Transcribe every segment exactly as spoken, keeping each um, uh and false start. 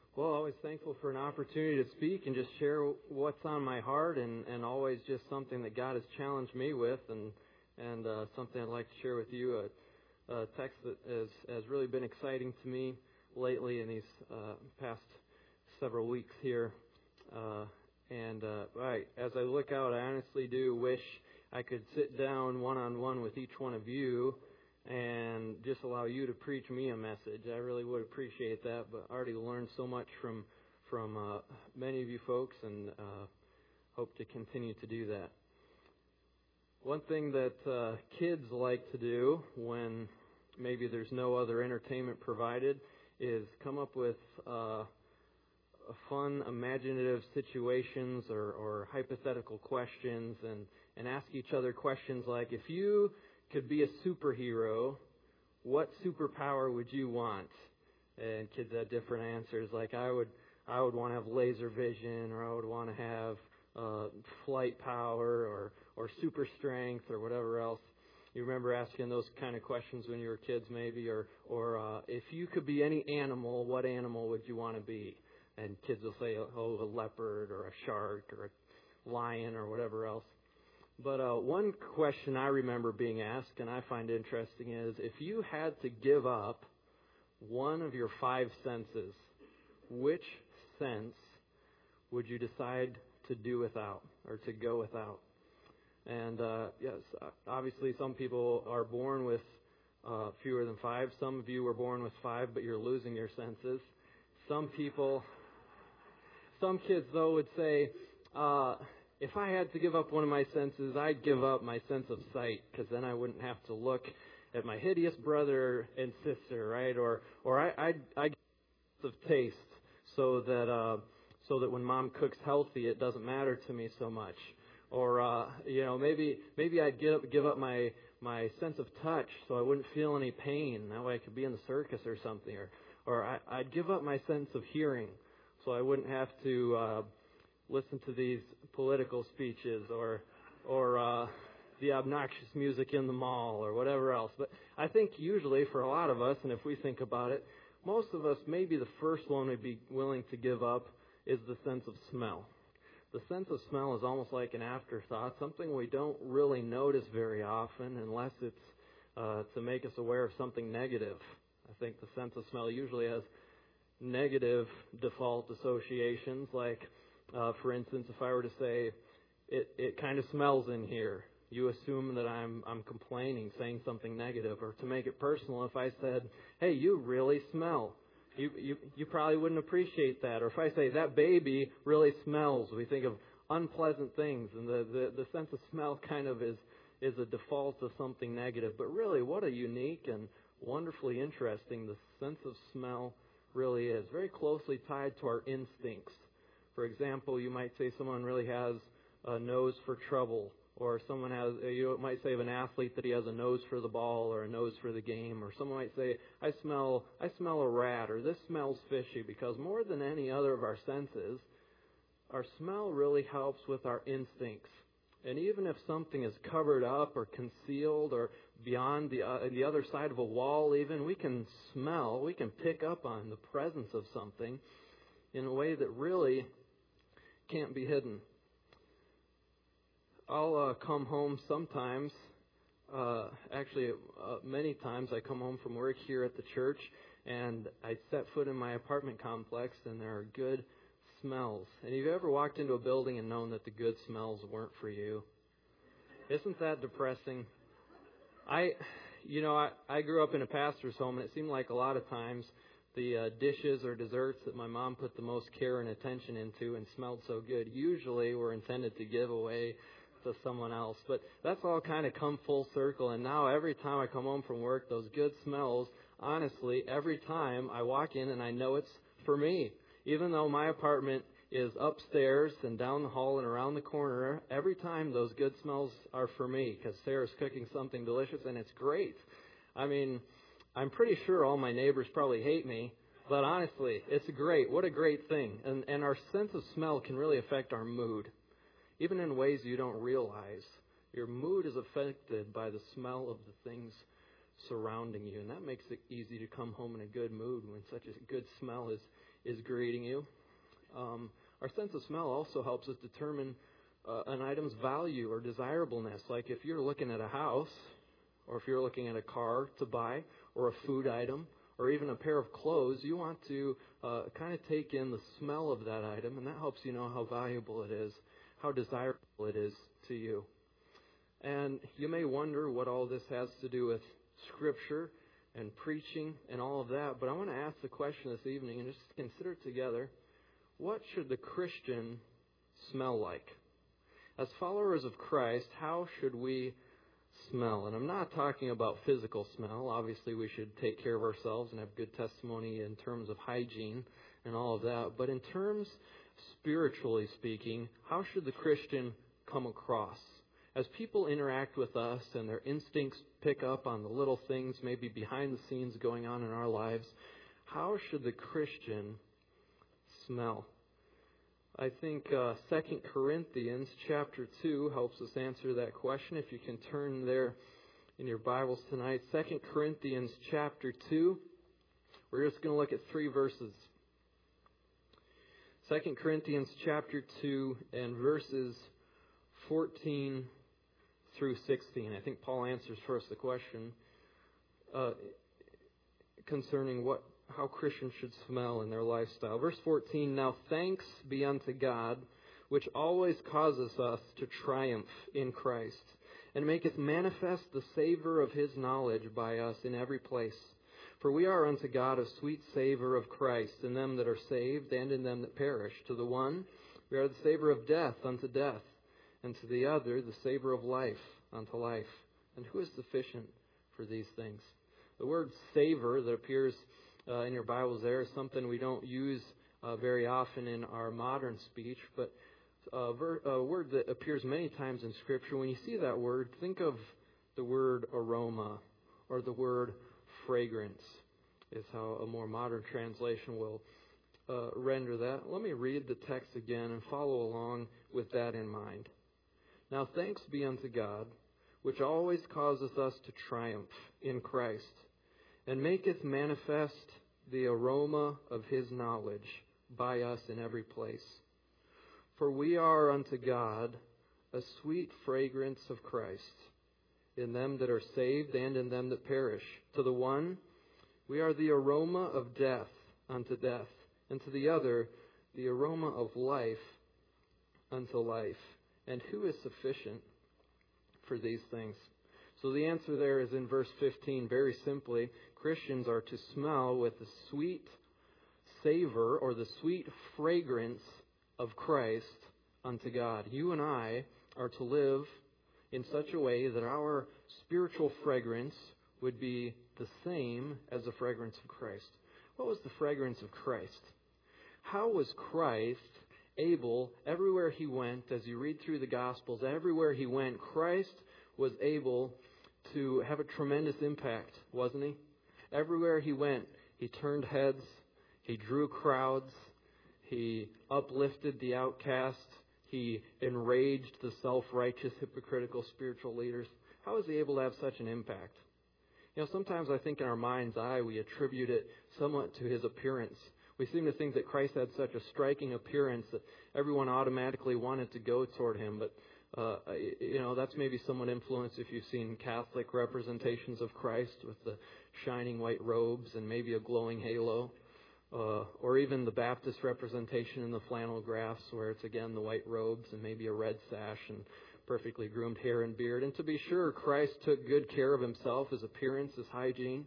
Well, always thankful for an opportunity to speak and just share what's on my heart, and, and always just something that God has challenged me with, and and uh, something I'd like to share with you. A, a text that has, has really been exciting to me lately in these uh, past several weeks here. Uh, and uh, right, as I look out, I honestly do wish I could sit down one-on-one with each one of you and just allow you to preach me a message. I really would appreciate that, but I already learned so much from from uh, many of you folks, and uh, hope to continue to do that. One thing that uh, kids like to do when maybe there's no other entertainment provided is come up with uh, fun, imaginative situations or, or hypothetical questions, and, and ask each other questions like, if you could be a superhero, what superpower would you want? And kids had different answers. Like I would, I would want to have laser vision, or I would want to have uh, flight power, or or super strength, or whatever else. You remember asking those kind of questions when you were kids, maybe, or or uh, if you could be any animal, what animal would you want to be? And kids will say, oh, a leopard, or a shark, or a lion, or whatever else. But uh, one question I remember being asked, and I find interesting, is if you had to give up one of your five senses, which sense would you decide to do without, or to go without? And uh, yes, obviously some people are born with uh, fewer than five. Some of you were born with five, but you're losing your senses. Some people, some kids, though, would say, uh, if I had to give up one of my senses, I'd give up my sense of sight, because then I wouldn't have to look at my hideous brother and sister, right? Or or I I'd, I'd give up of taste, so that uh, so that when Mom cooks healthy, it doesn't matter to me so much. Or uh, you know, maybe maybe I'd give up, give up my my sense of touch, so I wouldn't feel any pain. That way I could be in the circus or something. Or or I, I'd give up my sense of hearing, so I wouldn't have to Uh, listen to these political speeches, or or uh, the obnoxious music in the mall, or whatever else. But I think usually for a lot of us, and if we think about it, most of us, maybe the first one we'd be willing to give up is the sense of smell. The sense of smell is almost like an afterthought, something we don't really notice very often unless it's uh, to make us aware of something negative. I think the sense of smell usually has negative default associations, like Uh, for instance, if I were to say, it, it kind of smells in here, you assume that I'm I'm complaining, saying something negative. Or to make it personal, if I said, hey, you really smell, you, you, you probably wouldn't appreciate that. Or if I say, that baby really smells, we think of unpleasant things, and the, the, the sense of smell kind of is, is a default to something negative. But really, what a unique and wonderfully interesting the sense of smell really is. Very closely tied to our instincts. For example, you might say someone really has a nose for trouble, or someone has, you might say of an athlete that he has a nose for the ball or a nose for the game, or someone might say, I smell, I smell a rat, or this smells fishy, because more than any other of our senses, our smell really helps with our instincts. And even if something is covered up or concealed or beyond the uh, the other side of a wall, even, we can smell, we can pick up on the presence of something in a way that really can't be hidden. I'll uh, come home sometimes, uh, actually uh, many times I come home from work here at the church, and I set foot in my apartment complex, and there are good smells. And have you ever walked into a building and known that the good smells weren't for you? Isn't that depressing? I, you know, I, I grew up in a pastor's home, and it seemed like a lot of times the uh, dishes or desserts that my mom put the most care and attention into and smelled so good usually were intended to give away to someone else. But that's all kind of come full circle, and now every time I come home from work, those good smells, honestly, every time I walk in and I know it's for me. Even though my apartment is upstairs and down the hall and around the corner, every time those good smells are for me, because Sarah's cooking something delicious and it's great. I mean, I'm pretty sure all my neighbors probably hate me, but honestly, it's great. What a great thing. And, and our sense of smell can really affect our mood, even in ways you don't realize. Your mood is affected by the smell of the things surrounding you. And that makes it easy to come home in a good mood when such a good smell is, is greeting you. Um, our sense of smell also helps us determine uh, an item's value or desirableness. Like if you're looking at a house, or if you're looking at a car to buy, or a food item, or even a pair of clothes, you want to uh, kind of take in the smell of that item, and that helps you know how valuable it is, how desirable it is to you. And you may wonder what all this has to do with Scripture and preaching and all of that, but I want to ask the question this evening and just consider it together. What should the Christian smell like? As followers of Christ, how should we smell? And I'm not talking about physical smell. Obviously, we should take care of ourselves and have good testimony in terms of hygiene and all of that. But in terms, spiritually speaking, how should the Christian come across? As people interact with us and their instincts pick up on the little things maybe behind the scenes going on in our lives, how should the Christian smell? I think uh, Second Corinthians chapter two helps us answer that question. If you can turn there in your Bibles tonight. Second Corinthians chapter two. We're just going to look at three verses. Second Corinthians chapter two and verses fourteen through sixteen. I think Paul answers first the question uh, concerning what how Christians should smell in their lifestyle. Verse fourteen, now thanks be unto God, which always causes us to triumph in Christ, and maketh manifest the savor of his knowledge by us in every place. For we are unto God a sweet savor of Christ in them that are saved and in them that perish. To the one, we are the savor of death unto death, and to the other, the savor of life unto life. And who is sufficient for these things? The word savor that appears uh, in your Bibles there is something we don't use uh, very often in our modern speech, but a, ver- a word that appears many times in Scripture. When you see that word, think of the word aroma or the word fragrance is how a more modern translation will uh, render that. Let me read the text again and follow along with that in mind. Now thanks be unto God, which always causeth us to triumph in Christ, and maketh manifest the aroma of his knowledge by us in every place. For we are unto God a sweet fragrance of Christ in them that are saved and in them that perish. To the one, we are the aroma of death unto death, and to the other, the aroma of life unto life. And who is sufficient for these things? So the answer there is in verse fifteen. Very simply, Christians are to smell with the sweet savor or the sweet fragrance of Christ unto God. You and I are to live in such a way that our spiritual fragrance would be the same as the fragrance of Christ. What was the fragrance of Christ? How was Christ able, everywhere he went, as you read through the Gospels, everywhere he went, Christ was able to have a tremendous impact, wasn't he? Everywhere he went, he turned heads, he drew crowds, he uplifted the outcast, he enraged the self-righteous, hypocritical spiritual leaders. How was he able to have such an impact? You know, sometimes I think in our mind's eye we attribute it somewhat to his appearance. We seem to think that Christ had such a striking appearance that everyone automatically wanted to go toward him. But, uh, you know, that's maybe somewhat influenced if you've seen Catholic representations of Christ with the shining white robes and maybe a glowing halo. Uh, or even the Baptist representation in the flannel graphs where it's again the white robes and maybe a red sash and perfectly groomed hair and beard. And to be sure, Christ took good care of himself, his appearance, his hygiene.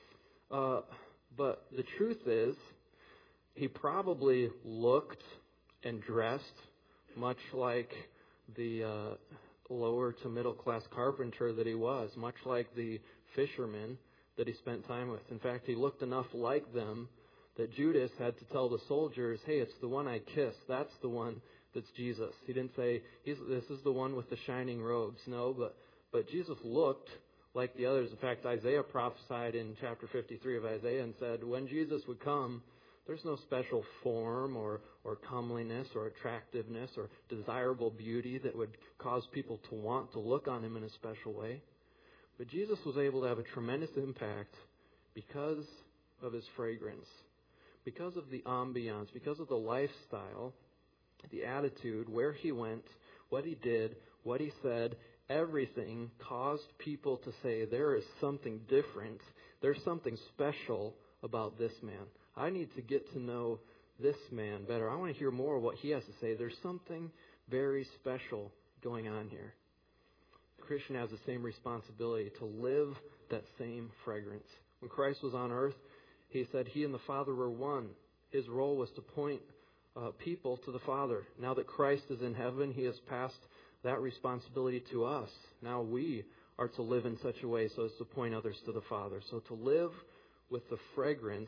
Uh, but the truth is, he probably looked and dressed much like the uh, lower to middle class carpenter that he was, much like the fishermen that he spent time with. In fact, he looked enough like them that Judas had to tell the soldiers, hey, it's the one I kissed. That's the one that's Jesus. He didn't say, He's, this is the one with the shining robes. No, but, but Jesus looked like the others. In fact, Isaiah prophesied in chapter fifty-three of Isaiah and said, when Jesus would come, there's no special form or, or comeliness or attractiveness or desirable beauty that would cause people to want to look on him in a special way. But Jesus was able to have a tremendous impact because of his fragrance, because of the ambiance, because of the lifestyle, the attitude, where he went, what he did, what he said. Everything caused people to say, there is something different. There's something special about this man. I need to get to know this man better. I want to hear more of what he has to say. There's something very special going on here. The Christian has the same responsibility to live that same fragrance. When Christ was on earth, he said he and the Father were one. His role was to point uh, people to the Father. Now that Christ is in heaven, he has passed that responsibility to us. Now we are to live in such a way so as to point others to the Father. So to live with the fragrance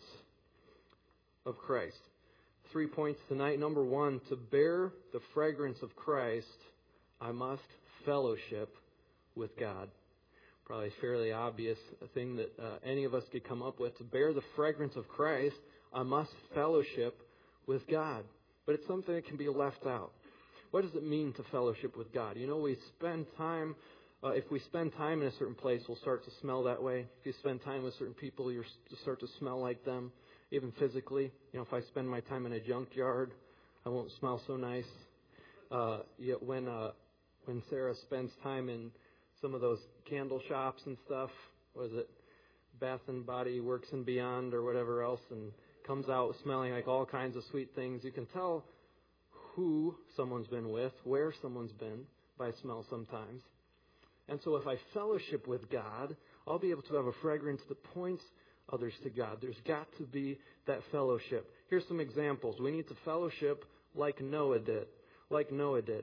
of Christ. Three points tonight. Number one, to bear the fragrance of Christ, I must fellowship with God. Probably a fairly obvious thing that uh, any of us could come up with. To bear the fragrance of Christ, I must fellowship with God. But it's something that can be left out. What does it mean to fellowship with God? You know, we spend time, uh, if we spend time in a certain place, we'll start to smell that way. If you spend time with certain people, you'll start to smell like them, even physically. You know, if I spend my time in a junkyard, I won't smell so nice. Uh, yet when uh, when Sarah spends time in some of those candle shops and stuff, what is it, Bath and Body Works and Beyond or whatever else, and comes out smelling like all kinds of sweet things, you can tell who someone's been with, where someone's been, by smell sometimes. And so if I fellowship with God, I'll be able to have a fragrance that points others to God. There's got to be that fellowship. Here's some examples. We need to fellowship like Noah did. Like Noah did.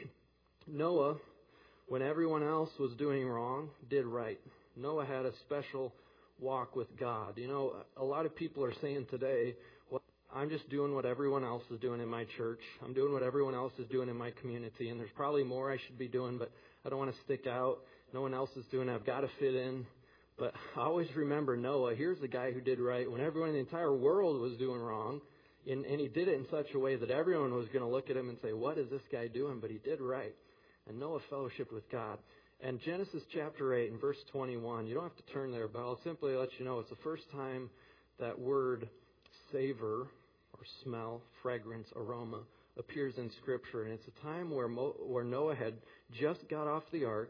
Noah, when everyone else was doing wrong, did right. Noah had a special walk with God. You know, a lot of people are saying today, well, I'm just doing what everyone else is doing in my church. I'm doing what everyone else is doing in my community. And there's probably more I should be doing, but I don't want to stick out. No one else is doing it. I've got to fit in. But I always remember Noah. Here's the guy who did right when everyone in the entire world was doing wrong. And, and he did it in such a way that everyone was going to look at him and say, what is this guy doing? But he did right. And Noah fellowshiped with God. And Genesis chapter eight and verse twenty-one, you don't have to turn there, but I'll simply let you know it's the first time that word savor or smell, fragrance, aroma appears in Scripture. And it's a time where Mo, where Noah had just got off the ark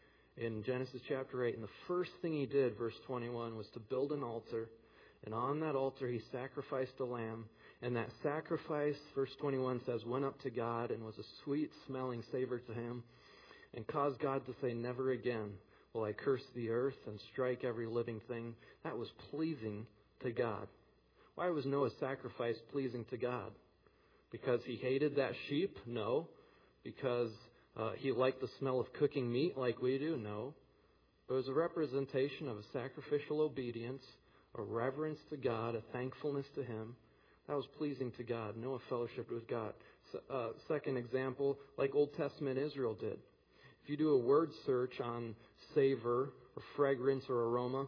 in Genesis chapter eight. And the first thing he did, verse twenty-one, was to build an altar. And on that altar he sacrificed a lamb. And that sacrifice, verse twenty-one says, went up to God and was a sweet-smelling savor to him, and caused God to say, never again will I curse the earth and strike every living thing. That was pleasing to God. Why was Noah's sacrifice pleasing to God? Because he hated that sheep? No. Because uh, he liked the smell of cooking meat like we do? No. It was a representation of a sacrificial obedience, a reverence to God, a thankfulness to Him. That was pleasing to God. Noah fellowshiped with God. Uh, second example, like Old Testament Israel did. If you do a word search on savor or fragrance or aroma,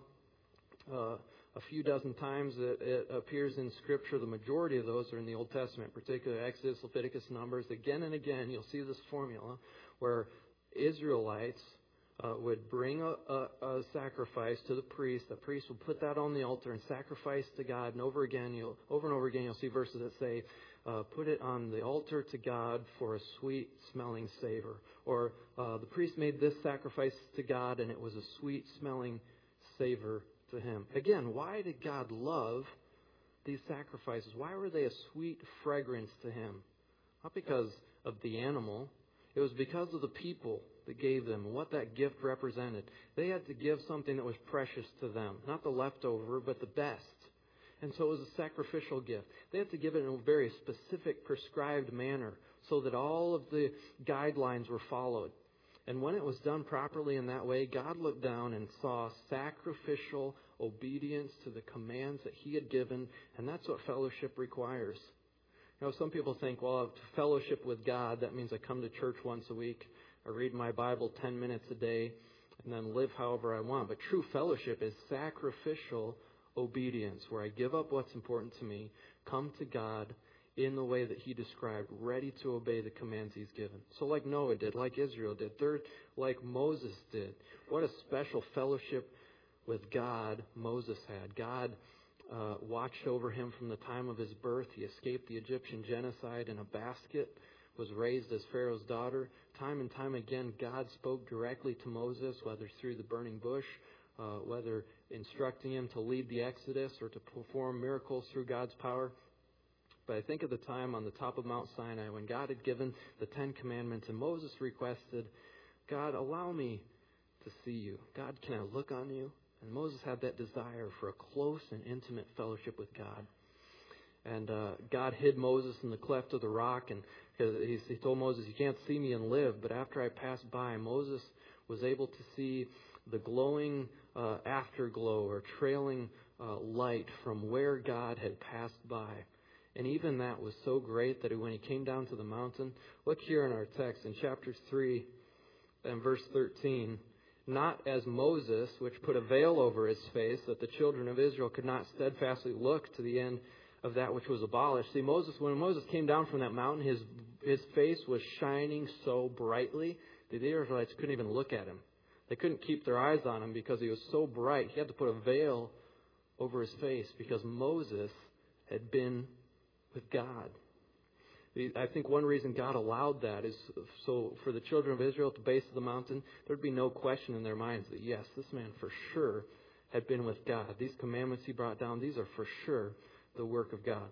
uh, a few dozen times it, it appears in Scripture. The majority of those are in the Old Testament, particularly Exodus, Leviticus, Numbers. Again and again, you'll see this formula where Israelites uh, would bring a, a, a sacrifice to the priest. The priest would put that on the altar and sacrifice to God. And over again, you'll over and over again, you'll see verses that say, Uh, put it on the altar to God for a sweet-smelling savor. Or uh, the priest made this sacrifice to God, and it was a sweet-smelling savor to Him. Again, why did God love these sacrifices? Why were they a sweet fragrance to Him? Not because of the animal. It was because of the people that gave them, what that gift represented. They had to give something that was precious to them. Not the leftover, but the best. And so it was a sacrificial gift. They had to give it in a very specific, prescribed manner so that all of the guidelines were followed. And when it was done properly in that way, God looked down and saw sacrificial obedience to the commands that He had given. And that's what fellowship requires. You know, some people think, well, to fellowship with God, that means I come to church once a week, I read my Bible ten minutes a day, and then live however I want. But true fellowship is sacrificial obedience, where I give up what's important to me, come to God in the way that he described, ready to obey the commands he's given. So like Noah did, like Israel did, third, like Moses did. What a special fellowship with God Moses had. God uh, watched over him from the time of his birth. He escaped the Egyptian genocide in a basket, was raised as Pharaoh's daughter. Time and time again, God spoke directly to Moses, whether through the burning bush, uh, whether instructing him to lead the Exodus or to perform miracles through God's power. But I think of the time on the top of Mount Sinai when God had given the Ten Commandments and Moses requested, God, allow me to see you. God, can I look on you? And Moses had that desire for a close and intimate fellowship with God. And uh, God hid Moses in the cleft of the rock, and he, he told Moses, you can't see me and live. But after I passed by, Moses was able to see the glowing uh, afterglow or trailing uh, light from where God had passed by. And even that was so great that when he came down to the mountain, look here in our text in chapter three and verse thirteen, not as Moses, which put a veil over his face, that the children of Israel could not steadfastly look to the end of that which was abolished. See, Moses, when Moses came down from that mountain, his his face was shining so brightly that the Israelites couldn't even look at him. They couldn't keep their eyes on him because he was so bright. He had to put a veil over his face because Moses had been with God. I think one reason God allowed that is so for the children of Israel at the base of the mountain, there'd be no question in their minds that, yes, this man for sure had been with God. These commandments he brought down, these are for sure the work of God.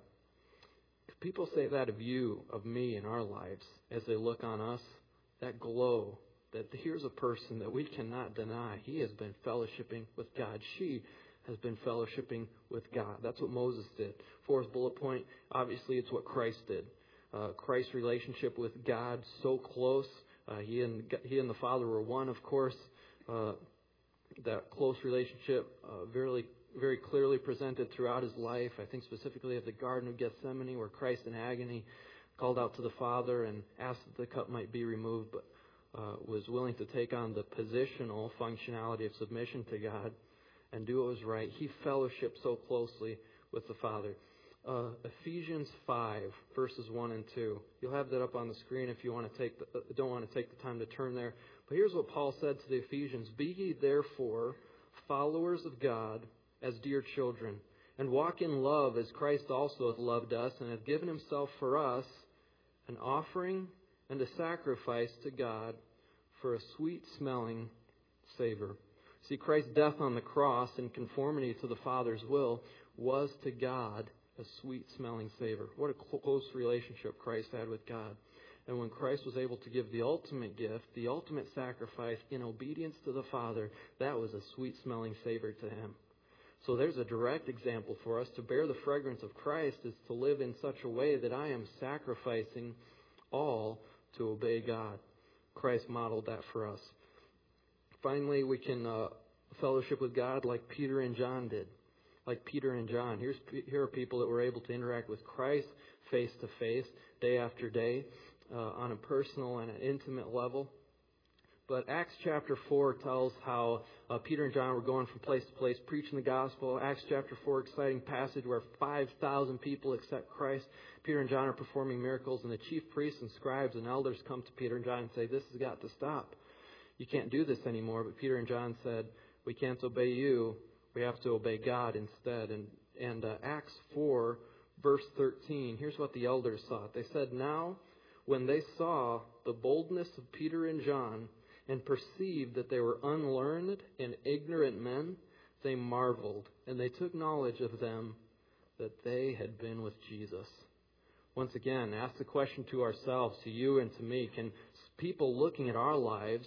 If people say that of you, of me, in our lives, as they look on us, that glow, that here's a person that we cannot deny. He has been fellowshipping with God. She has been fellowshipping with God. That's what Moses did. Fourth bullet point, obviously it's what Christ did. Uh, Christ's relationship with God so close. Uh, he and he and the Father were one, of course. Uh, that close relationship uh, very very clearly presented throughout his life. I think specifically of the Garden of Gethsemane, where Christ in agony called out to the Father and asked that the cup might be removed, but uh, was willing to take on the positional functionality of submission to God and do what was right. He fellowshiped so closely with the Father. Uh, Ephesians five, verses one and two. You'll have that up on the screen if you want to take the, uh, don't want to take the time to turn there. But here's what Paul said to the Ephesians. Be ye therefore followers of God as dear children, and walk in love as Christ also hath loved us, and hath given himself for us an offering and a sacrifice to God for a sweet-smelling savor. See, Christ's death on the cross in conformity to the Father's will was to God a sweet-smelling savor. What a close relationship Christ had with God. And when Christ was able to give the ultimate gift, the ultimate sacrifice in obedience to the Father, that was a sweet-smelling savor to him. So there's a direct example for us. To bear the fragrance of Christ is to live in such a way that I am sacrificing all to obey God. Christ modeled that for us. Finally, we can uh, fellowship with God like Peter and John did. Like Peter and John. Here's, here are people that were able to interact with Christ face to face, day after day, uh, on a personal and an intimate level. But Acts chapter four tells how uh, Peter and John were going from place to place preaching the gospel. Acts chapter four, exciting passage where five thousand people accept Christ. Peter and John are performing miracles, and the chief priests and scribes and elders come to Peter and John and say, this has got to stop. You can't do this anymore. But Peter and John said, we can't obey you. We have to obey God instead. And, and uh, Acts four, verse thirteen, here's what the elders thought. They said, now when they saw the boldness of Peter and John, and perceived that they were unlearned and ignorant men, they marveled, and they took knowledge of them that they had been with Jesus. Once again, ask the question to ourselves, to you and to me, can people looking at our lives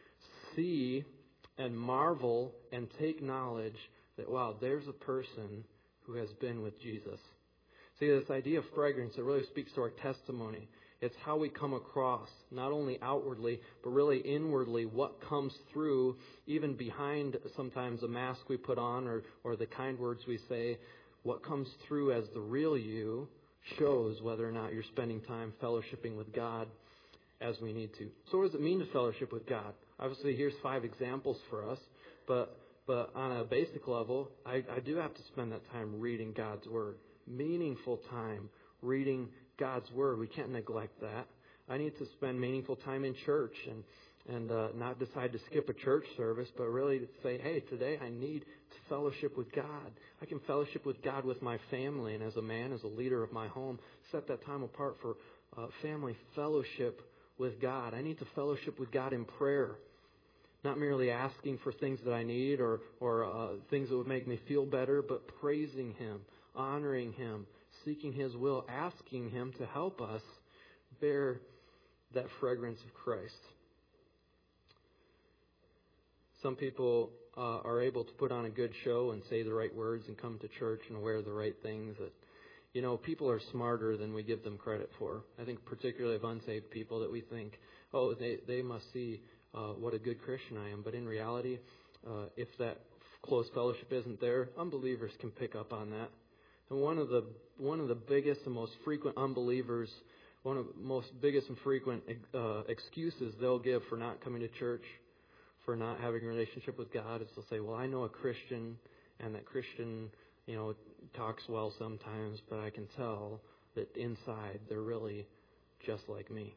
see and marvel and take knowledge that, wow, there's a person who has been with Jesus? See, this idea of fragrance, it really speaks to our testimony. It's how we come across, not only outwardly, but really inwardly, what comes through, even behind sometimes a mask we put on or, or the kind words we say. What comes through as the real you shows whether or not you're spending time fellowshipping with God as we need to. So what does it mean to fellowship with God? Obviously, here's five examples for us, but but on a basic level, I, I do have to spend that time reading God's Word. Meaningful time reading God's Word. We can't neglect that. I need to spend meaningful time in church and and uh, not decide to skip a church service, but really to say, hey, today I need to fellowship with God. I can fellowship with God with my family, and as a man, as a leader of my home, set that time apart for uh, family fellowship with God. I need to fellowship with God in prayer, not merely asking for things that I need or, or uh, things that would make me feel better, but praising Him, honoring Him, seeking His will, asking Him to help us bear that fragrance of Christ. Some people uh, are able to put on a good show and say the right words and come to church and wear the right things. That, you know, people are smarter than we give them credit for. I think particularly of unsaved people that we think, oh, they, they must see uh, what a good Christian I am. But in reality, uh, if that close fellowship isn't there, unbelievers can pick up on that. And one of the one of the biggest and most frequent unbelievers, one of the most biggest and frequent uh, excuses they'll give for not coming to church, for not having a relationship with God, is they'll say, well, I know a Christian, and that Christian, you know, talks well sometimes, but I can tell that inside they're really just like me.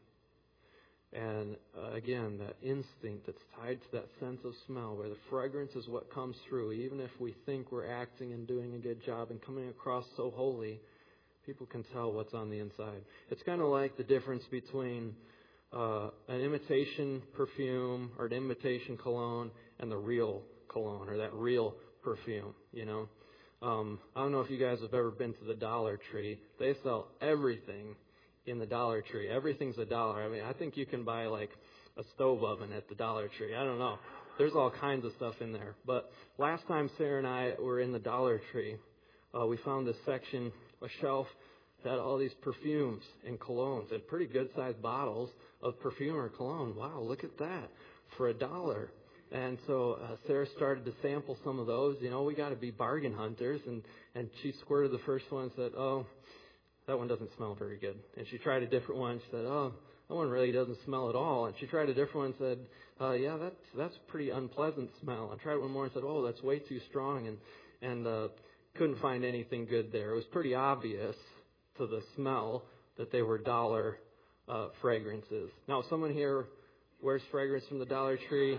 And uh, again, that instinct that's tied to that sense of smell, where the fragrance is what comes through, even if we think we're acting and doing a good job and coming across so holy, people can tell what's on the inside. It's kind of like the difference between Uh, an imitation perfume or an imitation cologne and the real cologne or that real perfume, you know. Um, I don't know if you guys have ever been to the Dollar Tree. They sell everything in the Dollar Tree. Everything's a dollar. I mean, I think you can buy like a stove oven at the Dollar Tree. I don't know. There's all kinds of stuff in there. But last time Sarah and I were in the Dollar Tree, uh, we found this section, a shelf, that had all these perfumes and colognes and pretty good-sized bottles of perfume or cologne. Wow, look at that, for a dollar. And so uh, Sarah started to sample some of those. You know, we got to be bargain hunters. And, and she squirted the first one and said, oh, that one doesn't smell very good. And she tried a different one. She said, oh, that one really doesn't smell at all. And she tried a different one and said, uh, yeah, that's that's a pretty unpleasant smell. I tried one more and said, oh, that's way too strong. And, and uh, couldn't find anything good there. It was pretty obvious to the smell that they were dollar uh, fragrances. Now, someone here wears fragrance from the Dollar Tree.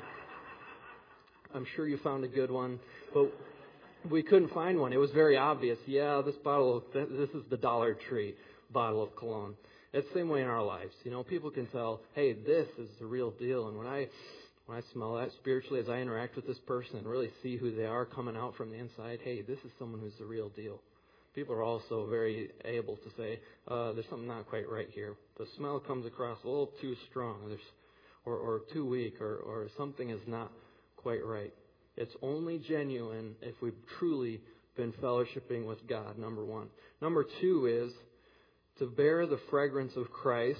I'm sure you found a good one, but we couldn't find one. It was very obvious. Yeah, this bottle, this is the Dollar Tree bottle of cologne. It's the same way in our lives. You know, people can tell, hey, this is the real deal. And when I when I smell that spiritually, as I interact with this person and really see who they are coming out from the inside, hey, this is someone who's the real deal. People are also very able to say, uh, there's something not quite right here. The smell comes across a little too strong, there's, or, or too weak, or, or something is not quite right. It's only genuine if we've truly been fellowshipping with God, number one. Number two is, to bear the fragrance of Christ,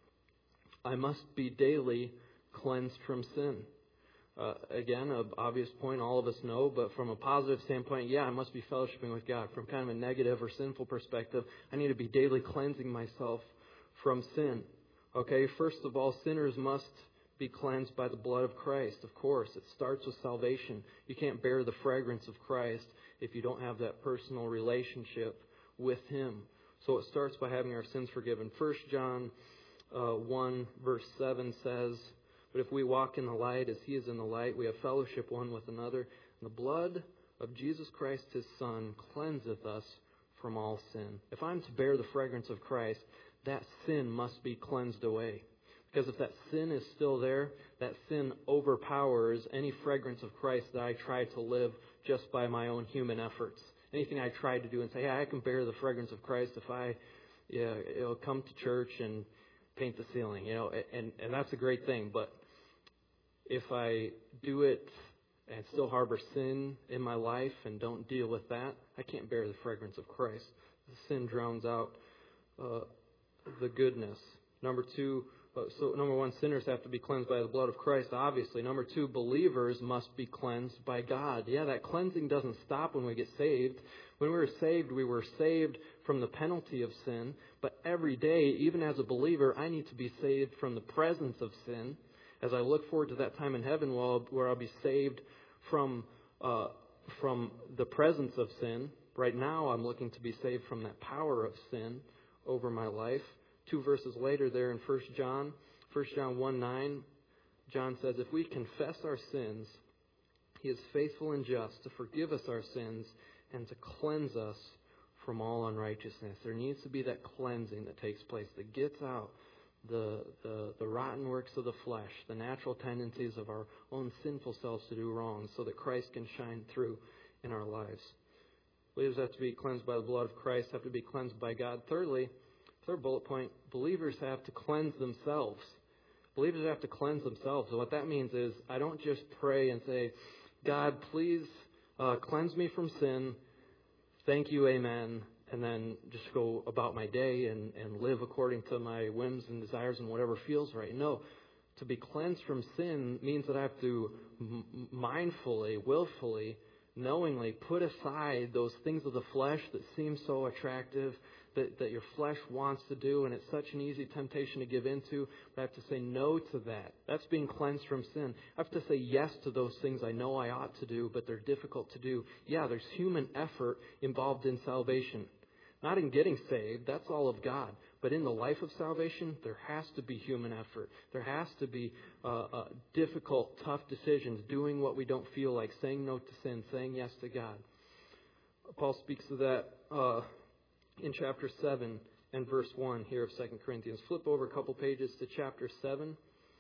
I must be daily cleansed from sin. Uh, again, an obvious point all of us know, but from a positive standpoint, yeah, I must be fellowshipping with God. From kind of a negative or sinful perspective, I need to be daily cleansing myself from sin. Okay, first of all, sinners must be cleansed by the blood of Christ. Of course, it starts with salvation. You can't bear the fragrance of Christ if you don't have that personal relationship with Him. So it starts by having our sins forgiven. First John uh, one verse seven says, but if we walk in the light as He is in the light, we have fellowship one with another. And the blood of Jesus Christ, His Son, cleanseth us from all sin. If I'm to bear the fragrance of Christ, that sin must be cleansed away. Because if that sin is still there, that sin overpowers any fragrance of Christ that I try to live just by my own human efforts. Anything I try to do and say, hey, I can bear the fragrance of Christ if I yeah, you know, come to church and paint the ceiling, you know, and, and that's a great thing. But if I do it and still harbor sin in my life and don't deal with that, I can't bear the fragrance of Christ. The sin drowns out uh, the goodness. Number two, uh, so number one, sinners have to be cleansed by the blood of Christ, obviously. Number two, believers must be cleansed by God. Yeah, that cleansing doesn't stop when we get saved. When we were saved, we were saved from the penalty of sin. But every day, even as a believer, I need to be saved from the presence of sin. As I look forward to that time in heaven where I'll be saved from uh, from the presence of sin. Right now, I'm looking to be saved from that power of sin over my life. Two verses later there in First John, First John one nine, John says, if we confess our sins, He is faithful and just to forgive us our sins and to cleanse us from all unrighteousness. There needs to be that cleansing that takes place that gets out the, the, the rotten works of the flesh, the natural tendencies of our own sinful selves to do wrong, so that Christ can shine through in our lives. Believers have to be cleansed by the blood of Christ, have to be cleansed by God. Thirdly, third bullet point, believers have to cleanse themselves. Believers have to cleanse themselves. And what that means is I don't just pray and say, God, please uh, cleanse me from sin. Thank you, amen. And then just go about my day and, and live according to my whims and desires and whatever feels right. No, to be cleansed from sin means that I have to m- mindfully, willfully, knowingly put aside those things of the flesh that seem so attractive, that, that your flesh wants to do, and it's such an easy temptation to give into. But I have to say no to that. That's being cleansed from sin. I have to say yes to those things I know I ought to do, but they're difficult to do. Yeah, there's human effort involved in salvation. Not in getting saved, that's all of God. But in the life of salvation, there has to be human effort. There has to be uh, uh, difficult, tough decisions, doing what we don't feel like, saying no to sin, saying yes to God. Paul speaks of that uh, in chapter seven and verse one here of Second Corinthians. Flip over a couple pages to chapter seven.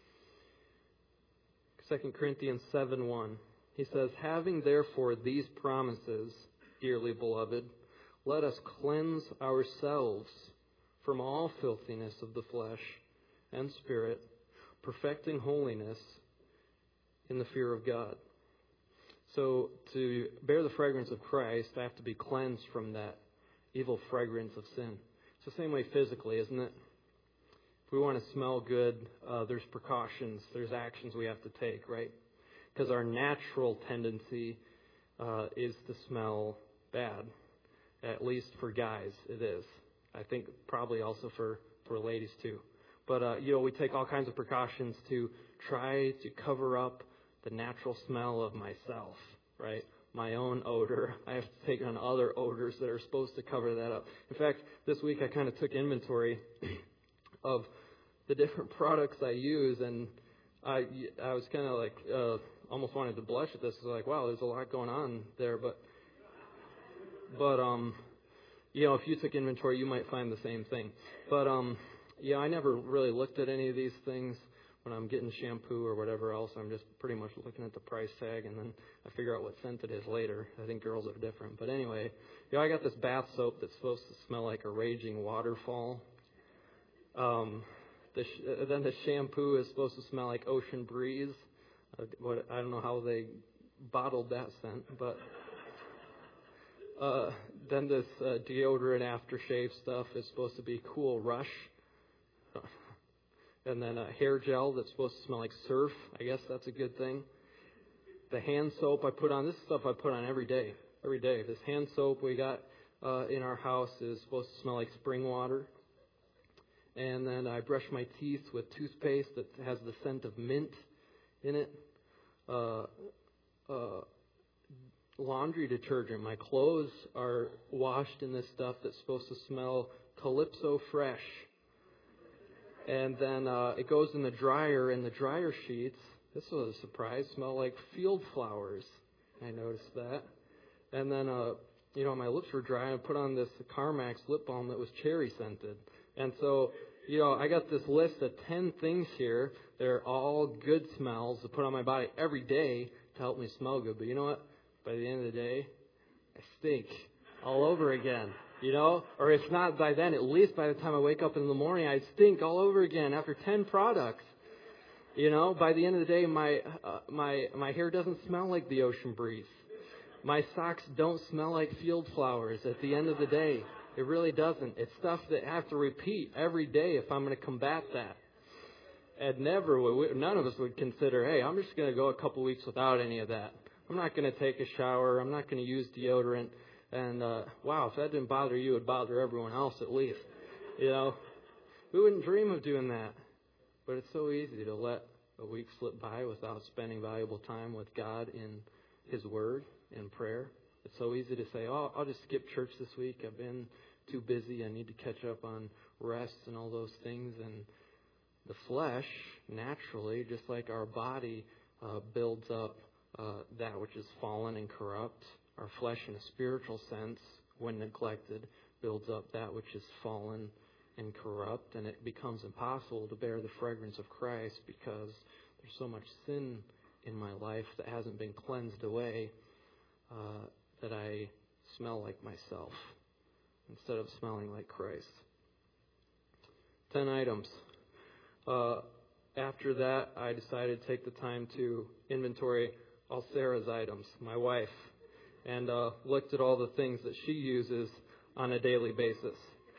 Second Corinthians seven one. He says, having therefore these promises, dearly beloved, let us cleanse ourselves from all filthiness of the flesh and spirit, perfecting holiness in the fear of God. So to bear the fragrance of Christ, I have to be cleansed from that evil fragrance of sin. It's the same way physically, isn't it? If we want to smell good, uh, there's precautions, there's actions we have to take, right? Because our natural tendency uh, is to smell bad. At least for guys, it is. I think probably also for, for ladies too. But, uh, you know, we take all kinds of precautions to try to cover up the natural smell of myself, right? My own odor. I have to take on other odors that are supposed to cover that up. In fact, this week I kind of took inventory of the different products I use, and I, I was kind of like, uh, almost wanted to blush at this. I was like, wow, there's a lot going on there, but But, um, you know, if you took inventory, you might find the same thing. But, um, yeah, I never really looked at any of these things when I'm getting shampoo or whatever else. I'm just pretty much looking at the price tag, and then I figure out what scent it is later. I think girls are different. But anyway, you know, I got this bath soap that's supposed to smell like a raging waterfall. Um, the sh- uh, then the shampoo is supposed to smell like ocean breeze. Uh, what, I don't know how they bottled that scent, but... Uh, then this uh, deodorant aftershave stuff is supposed to be Cool Rush. And then a hair gel that's supposed to smell like surf. I guess that's a good thing. The hand soap I put on, this is stuff I put on every day. Every day. This hand soap we got uh, in our house is supposed to smell like spring water. And then I brush my teeth with toothpaste that has the scent of mint in it. Uh, uh, laundry detergent. My clothes are washed in this stuff that's supposed to smell Calypso Fresh. And then uh, it goes in the dryer, and the dryer sheets, this was a surprise, smell like field flowers. I noticed that. And then, uh, you know, my lips were dry, and I put on this Carmex lip balm that was cherry scented. And so, you know, I got this list of ten things here. They're all good smells to put on my body every day to help me smell good. But you know what? By the end of the day, I stink all over again, you know? Or if not by then, at least by the time I wake up in the morning, I stink all over again after ten products. You know, by the end of the day, my uh, my my hair doesn't smell like the ocean breeze. My socks don't smell like field flowers at the end of the day. It really doesn't. It's stuff that I have to repeat every day if I'm going to combat that. And never, would, none of us would consider, hey, I'm just going to go a couple weeks without any of that. I'm not going to take a shower. I'm not going to use deodorant. And, uh, wow, if that didn't bother you, it would bother everyone else at least. You know, we wouldn't dream of doing that. But it's so easy to let a week slip by without spending valuable time with God in His Word, in prayer. It's so easy to say, oh, I'll just skip church this week. I've been too busy. I need to catch up on rest and all those things. And the flesh, naturally, just like our body, uh, builds up uh, that which is fallen and corrupt. Our flesh, in a spiritual sense, when neglected, builds up that which is fallen and corrupt. And it becomes impossible to bear the fragrance of Christ because there's so much sin in my life that hasn't been cleansed away uh, that I smell like myself instead of smelling like Christ. Ten items. Uh, after that, I decided to take the time to inventory all Sarah's items, my wife, and uh, looked at all the things that she uses on a daily basis.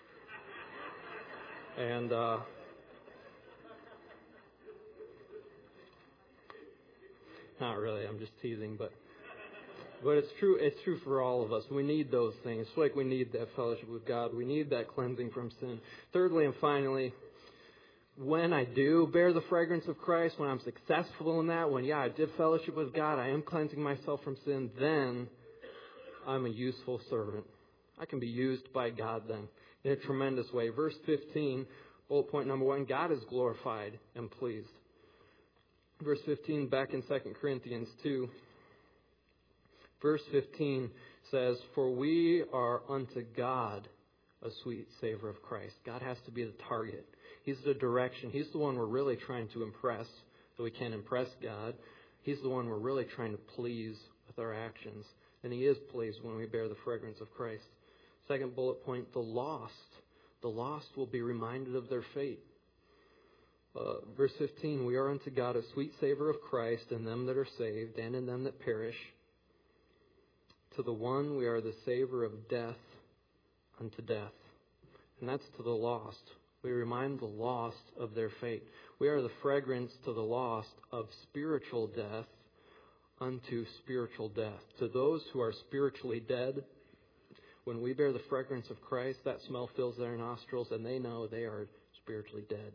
And uh, not really, I'm just teasing, but but it's true. It's true for all of us. We need those things. It's like we need that fellowship with God. We need that cleansing from sin. Thirdly and finally, when I do bear the fragrance of Christ, when I'm successful in that, when, yeah, I did fellowship with God, I am cleansing myself from sin, then I'm a useful servant. I can be used by God then in a tremendous way. Verse fifteen, bullet point number one, God is glorified and pleased. Verse fifteen, back in Second Corinthians two, verse fifteen says, for we are unto God a sweet savor of Christ. God has to be the target. He's the direction. He's the one we're really trying to impress, so we can't impress God. He's the one we're really trying to please with our actions. And He is pleased when we bear the fragrance of Christ. Second bullet point, the lost. The lost will be reminded of their fate. Uh, verse fifteen, we are unto God a sweet savor of Christ in them that are saved and in them that perish. To the one we are the savor of death unto death. And that's to the lost. We remind the lost of their fate. We are the fragrance to the lost of spiritual death unto spiritual death. To those who are spiritually dead, when we bear the fragrance of Christ, that smell fills their nostrils and they know they are spiritually dead.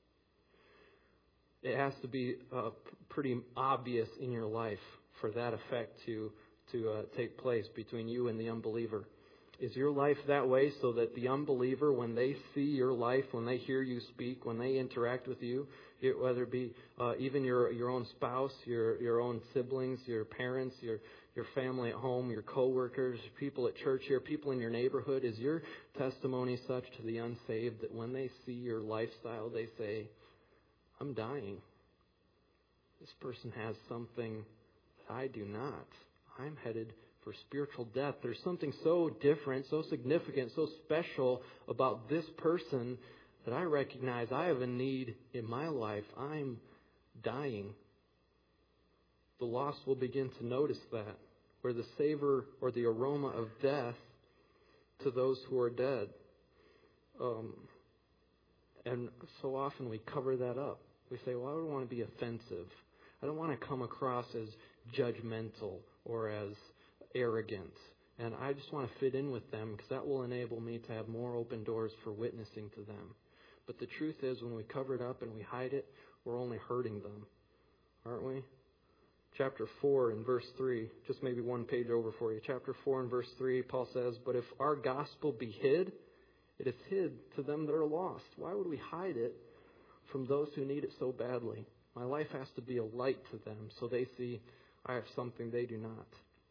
It has to be uh, pretty obvious in your life for that effect to, to uh, take place between you and the unbeliever. Is your life that way so that the unbeliever, when they see your life, when they hear you speak, when they interact with you, it, whether it be uh, even your your own spouse, your your own siblings, your parents, your your family at home, your coworkers, people at church here, people in your neighborhood, is your testimony such to the unsaved that when they see your lifestyle, they say, I'm dying. This person has something that I do not. I'm headed for spiritual death. There's something so different, so significant, so special about this person that I recognize I have a need in my life. I'm dying. The lost will begin to notice that, where the savor or the aroma of death to those who are dead. Um, and so often we cover that up. We say, well, I don't want to be offensive. I don't want to come across as judgmental or as arrogant. And I just want to fit in with them because that will enable me to have more open doors for witnessing to them. But the truth is, when we cover it up and we hide it, we're only hurting them. Aren't we? Chapter four and verse three, just maybe one page over for you. Chapter four and verse three, Paul says, but if our gospel be hid, it is hid to them that are lost. Why would we hide it from those who need it so badly? My life has to be a light to them so they see I have something they do not.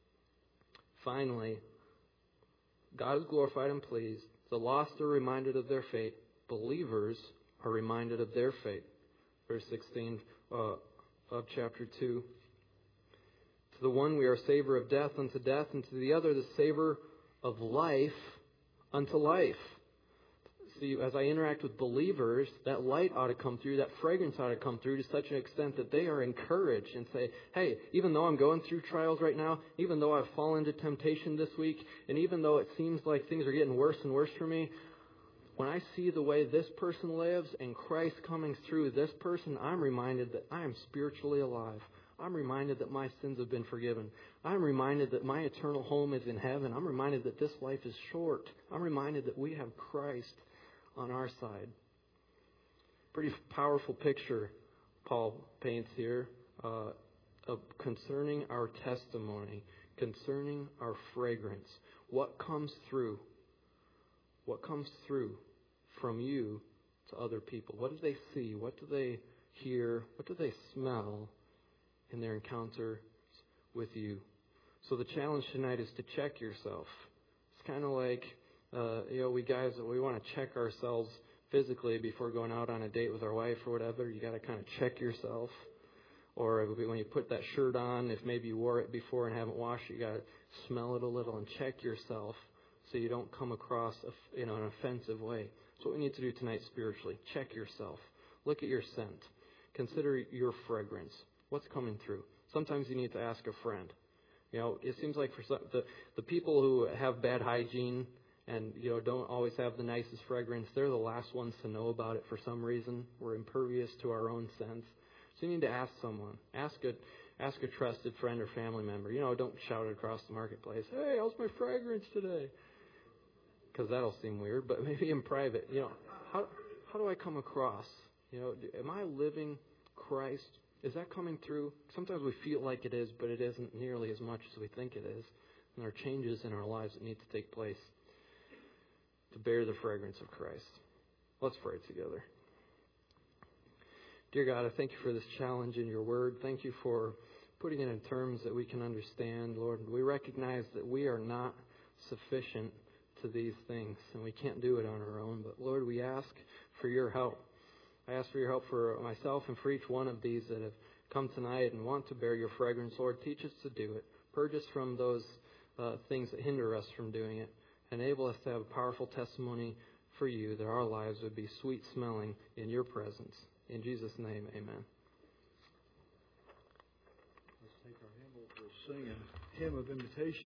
Finally, God is glorified and pleased. The lost are reminded of their fate. Believers are reminded of their fate. Verse sixteen uh, of chapter two. To the one we are a savor of death unto death, and to the other the savor of life unto life. See, as I interact with believers, that light ought to come through, that fragrance ought to come through to such an extent that they are encouraged and say, hey, even though I'm going through trials right now, even though I've fallen into temptation this week, and even though it seems like things are getting worse and worse for me, when I see the way this person lives and Christ coming through this person, I'm reminded that I am spiritually alive. I'm reminded that my sins have been forgiven. I'm reminded that my eternal home is in heaven. I'm reminded that this life is short. I'm reminded that we have Christ on our side. Pretty powerful picture Paul paints here uh, of concerning our testimony, concerning our fragrance. What comes through what comes through from you to other people? What do they see? What do they hear? What do they smell in their encounter with you? So the challenge tonight is to check yourself. It's kind of like, uh, you know, we guys, we want to check ourselves physically before going out on a date with our wife or whatever. You got to kind of check yourself. Or when you put that shirt on, if maybe you wore it before and haven't washed it, you got to smell it a little and check yourself so you don't come across a, you know, an offensive way. That's what we need to do tonight spiritually. Check yourself. Look at your scent. Consider your fragrance. What's coming through? Sometimes you need to ask a friend. You know, it seems like for some, the the people who have bad hygiene and, you know, don't always have the nicest fragrance, they're the last ones to know about it for some reason. We're impervious to our own sense. So you need to ask someone. Ask a, ask a trusted friend or family member. You know, don't shout it across the marketplace. Hey, how's my fragrance today? Because that'll seem weird, but maybe in private. You know, how how do I come across? You know, am I living Christ? Is that coming through? Sometimes we feel like it is, but it isn't nearly as much as we think it is. And there are changes in our lives that need to take place to bear the fragrance of Christ. Let's pray together. Dear God, I thank you for this challenge in your word. Thank you for putting it in terms that we can understand, Lord. We recognize that we are not sufficient to these things, and we can't do it on our own. But Lord, we ask for your help. I ask for your help for myself and for each one of these that have come tonight and want to bear your fragrance. Lord, teach us to do it. Purge us from those uh, things that hinder us from doing it. Enable us to have a powerful testimony for you, that our lives would be sweet smelling in your presence. In Jesus' name, amen. Let's take our hymn over, sing a hymn of invitation.